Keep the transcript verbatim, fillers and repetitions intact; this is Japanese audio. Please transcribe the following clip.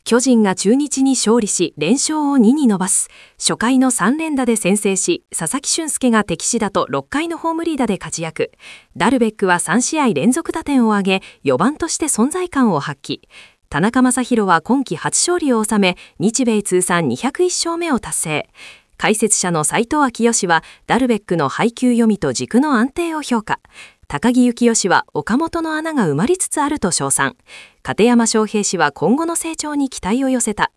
巨人が中日に勝利し連勝をにに伸ばす。初回のさん連打で先制し、佐々木俊介が敵地打とろっかいのホームリーダーで活躍。ダルベックはさん試合連続打点を挙げ、よばんとして存在感を発揮。田中将大は今季初勝利を収め、日米通算にひゃくいっ勝目を達成。解説者の斉藤昭義は、ダルベックの配球読みと軸の安定を評価。高木幸義は岡本の穴が埋まりつつあると称賛。片山翔平氏は今後の成長に期待を寄せた。